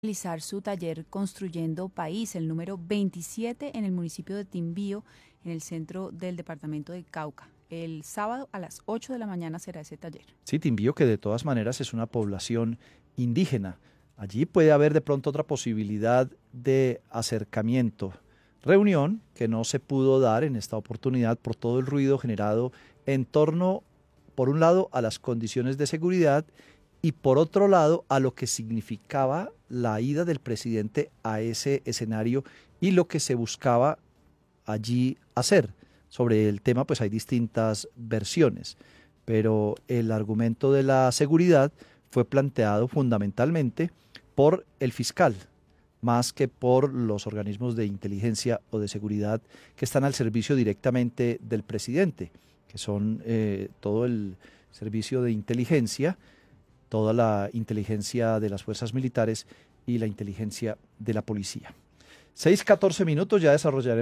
Realizar su taller Construyendo País, el número 27 en el municipio de Timbío, en el centro del departamento de Cauca. El sábado a las 8 de la mañana será ese taller. Sí, Timbío, que de todas maneras es una población indígena. Allí puede haber de pronto otra posibilidad de acercamiento, reunión que no se pudo dar en esta oportunidad por todo el ruido generado en torno, por un lado, a las condiciones de seguridad y por otro lado, a lo que significaba la ida del presidente a ese escenario y lo que se buscaba allí hacer. Sobre el tema, pues hay distintas versiones, pero el argumento de la seguridad fue planteado fundamentalmente por el fiscal, más que por los organismos de inteligencia o de seguridad que están al servicio directamente del presidente, que son todo el servicio de inteligencia, toda la inteligencia de las fuerzas militares y la inteligencia de la policía. 6:14 ya desarrollaremos